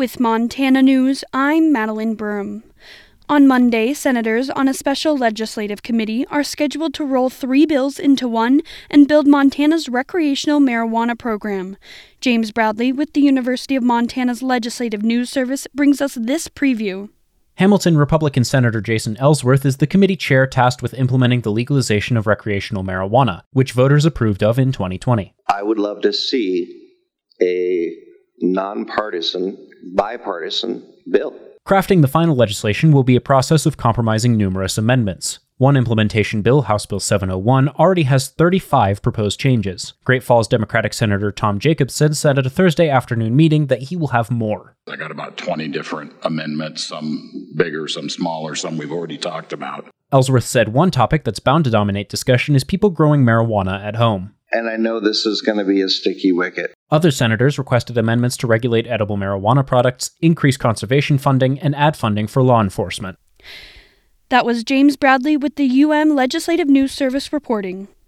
With Montana News, I'm Madeline Broom. On Monday, senators on a special legislative committee are scheduled to roll 3 bills into one and build Montana's recreational marijuana program. James Bradley with the University of Montana's Legislative News Service brings us this preview. Hamilton Republican Senator Jason Ellsworth is the committee chair tasked with implementing the legalization of recreational marijuana, which voters approved of in 2020. I would love to see a nonpartisan, bipartisan bill. Crafting the final legislation will be a process of compromising numerous amendments. One implementation bill, House Bill 701, already has 35 proposed changes. Great Falls Democratic Senator Tom Jacobson said at a Thursday afternoon meeting that he will have more. I got about 20 different amendments, some bigger, some smaller, some we've already talked about. Ellsworth said one topic that's bound to dominate discussion is people growing marijuana at home. And I know this is going to be a sticky wicket. Other senators requested amendments to regulate edible marijuana products, increase conservation funding, and add funding for law enforcement. That was James Bradley with the UM Legislative News Service reporting.